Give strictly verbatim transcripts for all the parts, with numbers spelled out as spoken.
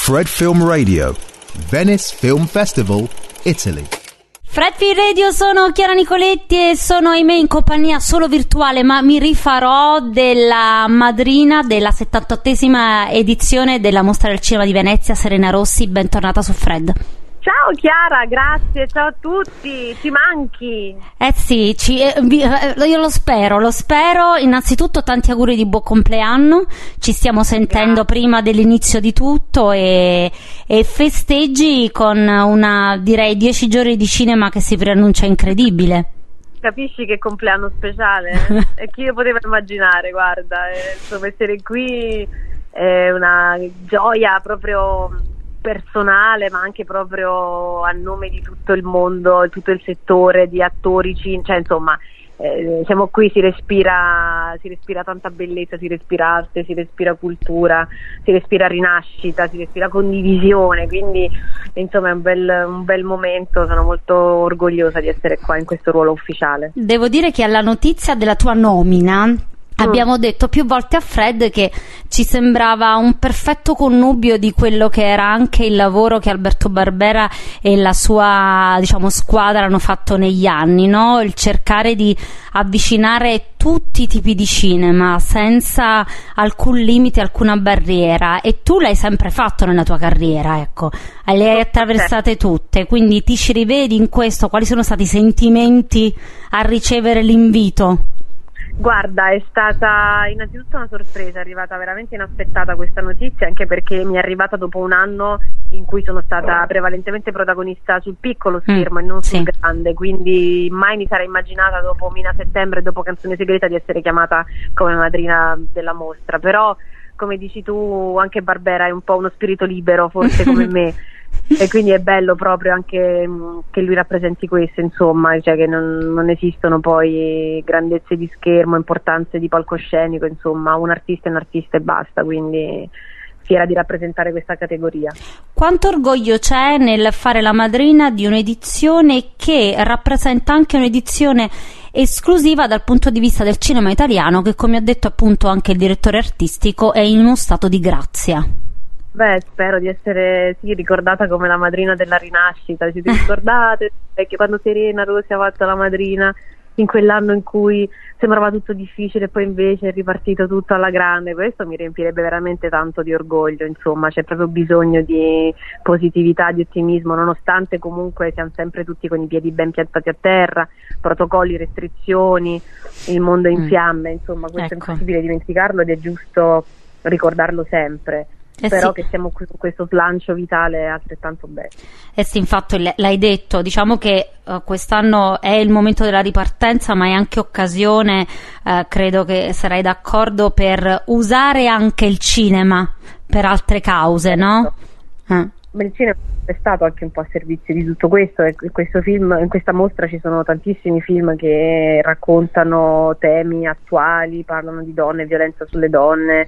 Fred Film Radio, Venice Film Festival, Italy. Fred Film Radio, sono Chiara Nicoletti e sono ahimè in compagnia solo virtuale, ma mi rifarò della madrina della settantottesima edizione della Mostra del Cinema di Venezia, Serena Rossi. Bentornata su Fred. Ciao Chiara, grazie, ciao a tutti, ci manchi. Eh sì, ci, eh, io lo spero, lo spero. Innanzitutto tanti auguri di buon compleanno, ci stiamo sentendo grazie. Prima dell'inizio di tutto e, e festeggi con una, direi, dieci giorni di cinema che si preannuncia incredibile. Capisci che compleanno speciale? E chi io potevo immaginare, guarda, eh, insomma, essere qui è una gioia proprio personale, ma anche proprio a nome di tutto il mondo, tutto il settore di attori, cioè insomma eh, siamo qui, si respira si respira tanta bellezza, si respira arte, si respira cultura, si respira rinascita, si respira condivisione, quindi insomma è un bel, un bel momento, sono molto orgogliosa di essere qua in questo ruolo ufficiale. Devo dire che alla notizia della tua nomina abbiamo detto più volte a Fred che ci sembrava un perfetto connubio di quello che era anche il lavoro che Alberto Barbera e la sua, diciamo, squadra hanno fatto negli anni, no? Il cercare di avvicinare tutti i tipi di cinema senza alcun limite, alcuna barriera, e tu l'hai sempre fatto nella tua carriera, ecco, le hai attraversate tutte, quindi ti ci rivedi in questo? Quali sono stati i sentimenti a ricevere l'invito? Guarda, è stata innanzitutto una sorpresa, è arrivata veramente inaspettata questa notizia, anche perché mi è arrivata dopo un anno in cui sono stata prevalentemente protagonista sul piccolo schermo mm, e non sul sì. grande, quindi mai mi sarei immaginata dopo Mina Settembre e dopo Canzone Segreta di essere chiamata come madrina della mostra, però come dici tu anche Barbera è un po' uno spirito libero, forse come me. E quindi è bello proprio anche mh, che lui rappresenti questo, insomma, cioè che non, non esistono poi grandezze di schermo, importanze di palcoscenico, insomma, un artista è un artista e basta, quindi fiera di rappresentare questa categoria. Quanto orgoglio c'è nel fare la madrina di un'edizione che rappresenta anche un'edizione esclusiva dal punto di vista del cinema italiano, che, come ha detto appunto anche il direttore artistico, è in uno stato di grazia? Beh, spero di essere sì, ricordata come la madrina della rinascita. Ci ricordate che quando Serena Rossi ha fatto la madrina in quell'anno in cui sembrava tutto difficile e poi invece è ripartito tutto alla grande? Questo mi riempirebbe veramente tanto di orgoglio, insomma c'è proprio bisogno di positività, di ottimismo, nonostante comunque siamo sempre tutti con i piedi ben piantati a terra, protocolli, restrizioni, il mondo è in fiamme, insomma questo ecco. È impossibile dimenticarlo ed è giusto ricordarlo sempre. Eh però sì. Che siamo qui con questo slancio vitale altrettanto bello. Eh sì, infatti l'hai detto, diciamo che uh, quest'anno è il momento della ripartenza, ma è anche occasione, uh, credo che sarai d'accordo, per usare anche il cinema per altre cause, no? Eh. Ma il cinema è stato anche un po' a servizio di tutto questo, e in questo film, in questa mostra ci sono tantissimi film che raccontano temi attuali, parlano di donne, violenza sulle donne,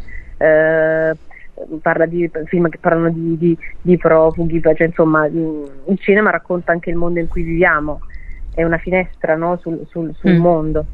eh, parla di film che parlano di, di, di profughi, cioè insomma il cinema racconta anche il mondo in cui viviamo, è una finestra, no, sul, sul, sul mm. mondo.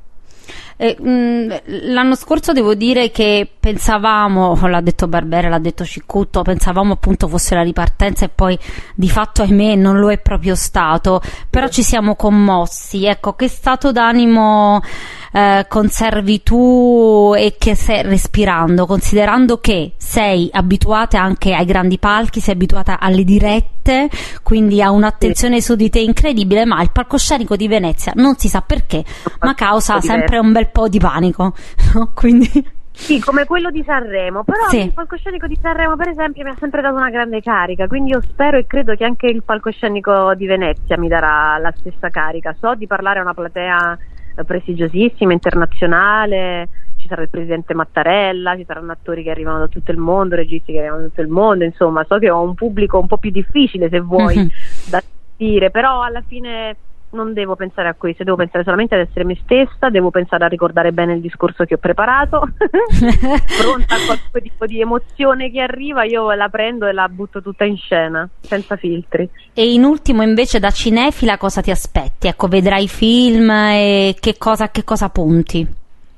Eh, mh, l'anno scorso devo dire che pensavamo, l'ha detto Barbera, l'ha detto Ciccutto, pensavamo appunto fosse la ripartenza e poi di fatto ahimè non lo è proprio stato, però ci siamo commossi. Ecco, che stato d'animo eh, conservi tu e che stai respirando, considerando che sei abituata anche ai grandi palchi, sei abituata alle dirette, quindi a un'attenzione su di te incredibile, ma il palcoscenico di Venezia non si sa perché, ma causa sempre un bel po' di panico, no? Quindi sì, come quello di Sanremo, però sì. Il palcoscenico di Sanremo per esempio mi ha sempre dato una grande carica, quindi io spero e credo che anche il palcoscenico di Venezia mi darà la stessa carica. So di parlare a una platea prestigiosissima, internazionale, ci sarà il presidente Mattarella, ci saranno attori che arrivano da tutto il mondo, registi che arrivano da tutto il mondo, insomma so che ho un pubblico un po' più difficile, se vuoi, mm-hmm. da dire, però alla fine non devo pensare a questo, devo pensare solamente ad essere me stessa, devo pensare a ricordare bene il discorso che ho preparato, pronta a qualche tipo di emozione che arriva, io la prendo e la butto tutta in scena, senza filtri. E in ultimo invece da cinefila cosa ti aspetti? Ecco, vedrai film e che cosa, che cosa punti?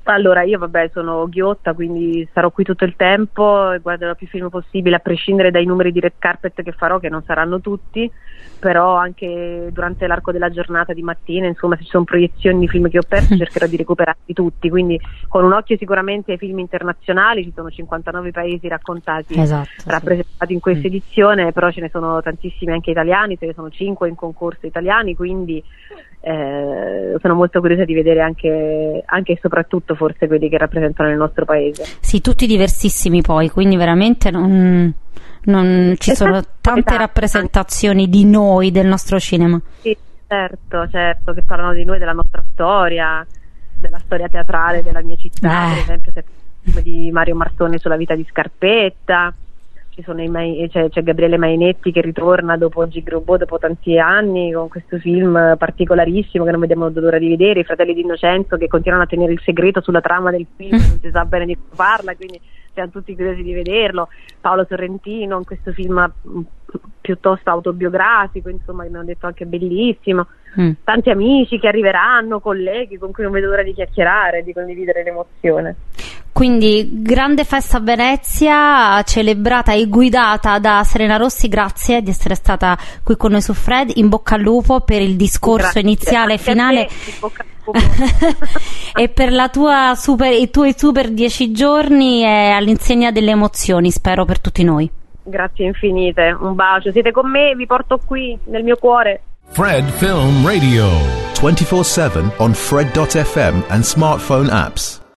Allora, io vabbè sono ghiotta, quindi sarò qui tutto il tempo e guarderò più film possibile, a prescindere dai numeri di red carpet che farò, che non saranno tutti, però anche durante l'arco della giornata di mattina, insomma, se ci sono proiezioni di film che ho perso cercherò di recuperarli tutti, quindi con un occhio sicuramente ai film internazionali. Ci sono cinquantanove paesi raccontati, esatto, rappresentati sì. in questa mm. edizione, però ce ne sono tantissimi anche italiani, ce ne sono cinque in concorso italiani, quindi Eh, sono molto curiosa di vedere anche, anche e soprattutto forse quelli che rappresentano il nostro paese. Sì, tutti diversissimi poi, quindi veramente non, non ci sono tante rappresentazioni di noi, del nostro cinema. Sì, certo, certo, che parlano di noi, della nostra storia, della storia teatrale della mia città, eh. per esempio se parliamo di Mario Martone sulla vita di Scarpetta. Ci sono i Mai- c'è, c'è Gabriele Mainetti che ritorna dopo Gigrobò, dopo tanti anni, con questo film particolarissimo che non vediamo l'ora di vedere, i fratelli di Innocenzo che continuano a tenere il segreto sulla trama del film, non si sa bene di cosa parla, quindi siamo tutti curiosi di vederlo. Paolo Sorrentino in questo film piuttosto autobiografico, insomma, che mi hanno detto anche bellissimo. Mm. Tanti amici che arriveranno, colleghi con cui non vedo l'ora di chiacchierare, di condividere l'emozione. Quindi grande festa a Venezia, celebrata e guidata da Serena Rossi. Grazie di essere stata qui con noi su Fred. In bocca al lupo per il discorso Grazie. iniziale e finale e per la tua super, i tuoi super dieci giorni e all'insegna delle emozioni, spero, per tutti noi. Grazie infinite, un bacio, siete con me, vi porto qui nel mio cuore. Fred Film Radio twenty-four seven on Fred dot f m and smartphone apps.